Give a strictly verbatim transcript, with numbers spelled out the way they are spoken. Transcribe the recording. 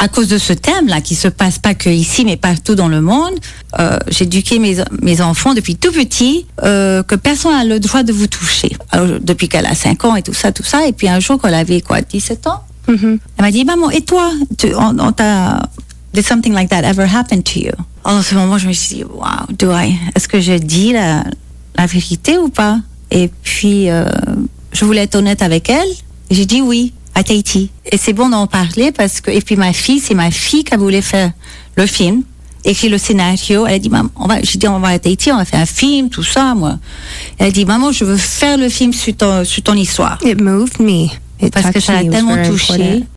à cause de ce thème-là, qui se passe pas que ici, mais partout dans le monde, euh, j'ai éduqué mes, mes enfants depuis tout petit, euh, que personne n'a le droit de vous toucher. Alors, depuis qu'elle a cinq ans et tout ça, tout ça. Et puis un jour, quand elle avait, quoi, dix-sept ans, mm-hmm. elle m'a dit, maman, et toi, tu, on, on t'a, did something like that ever happen to you? En ce moment, je me suis dit, wow, do I, est-ce que je dis la, la vérité ou pas? Et puis, euh, je voulais être honnête avec elle. Et j'ai dit oui, à Tahiti. Et c'est bon d'en parler parce que, et puis ma fille, c'est ma fille qui voulait faire le film, écrit le scénario. Elle a dit, maman, on va, j'ai dit, on va à Tahiti, on va faire un film, tout ça, moi. Elle a dit, maman, je veux faire le film sur ton, sur ton histoire. It moved me. It parce que ça l'a tellement touchée.